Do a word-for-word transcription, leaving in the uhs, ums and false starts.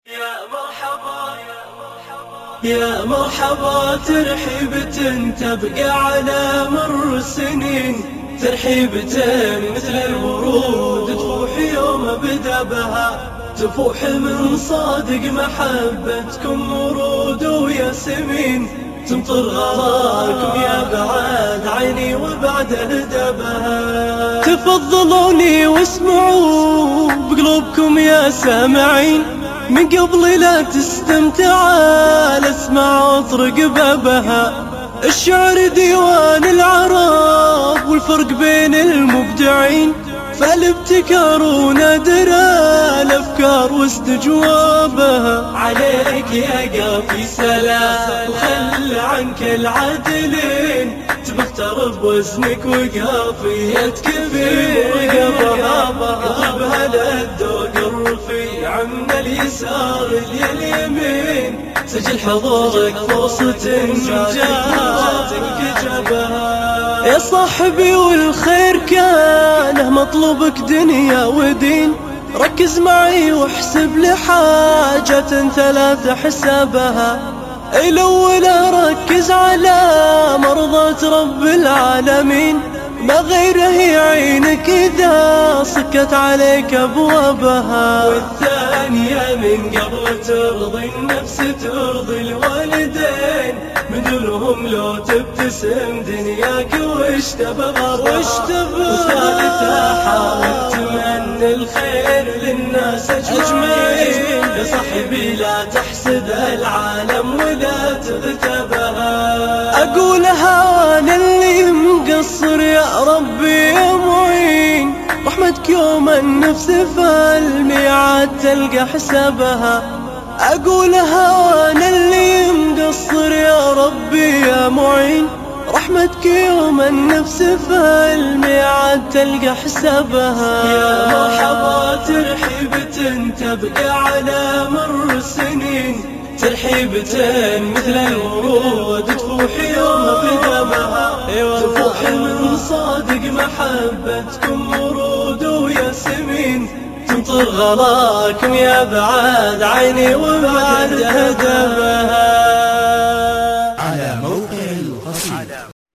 يا مرحبا يا مرحبا ترحيبة تبقى على مر السنين، ترحيبة مثل الورود تفوح يوم بدا بها، تفوح من صادق محبتكم ورود وياسمين، تمطر غلاكم يا بعد عيني وبعد هدبها. تفضلوني واسمعوا بقلوبكم يا سامعين، من قبل لا تستمتع اسمع واطرق بابها. الشعر ديوان العرب والفرق بين المبدعين، فالابتكار ونادر الافكار واستجوابها. عليك يا قافي سلام وخل عنك العدلين، تبختر بوزنك وقافيتك في رقبها. اضربها للذوق الرفيع من اليسار لليمين، سجل حضورك فرصة جاتك جبها. يا صاحبي والخير كانه مطلوبك دنيا ودين، ركز معي واحسب لحاجة ثلاثة حسابها. الأول ركز على مرضاة رب العالمين، ما غيره يعينك إذا صكت عليك أبوابها. والثانية من قبل ترضي النفس ترضي الوالدين، من دونهم لو تبتسم دنياك وش تبغى. والثالثة حاول تمنى الخير للناس أجمعين، يا صاحبي لا تحسد العالم ولا تغتابها. أقولها وانا اللي مقصر يا ربي يا معين، رحمتك يوم النفس فالميعاد تلقى حسابها. أقولها وانا اللي مقصر يا ربي يا معين، رحمتك يوم النفس فالميعاد تلقى حسابها. يا مرحبا ترحيبة تبقى على مر السنين، ترحيبة مثل الورود تفوح يوم بدمها. تفوح من صادق محبتكم ورود وياسمين، تمطر غلاكم يا بعد عيني وبعد هدبها.